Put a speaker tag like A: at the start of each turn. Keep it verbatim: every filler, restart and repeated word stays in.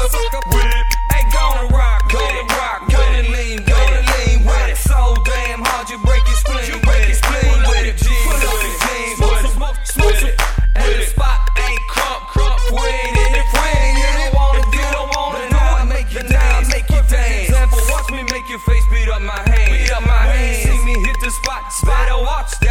A: sucker with it. Hey, gonna rock, gonna rock, gonna lean, gonna lean with it. So damn hard you break your spleen, you break your spleen with it. Put up your jeans with it, smoke it. And the spot ain't crump, crump with it. If we ain't you don't wanna do, don't wanna do it, make you dance, make you dance. Example, watch me make your face beat up my hand, beat up my hand. See me hit the spot, better watch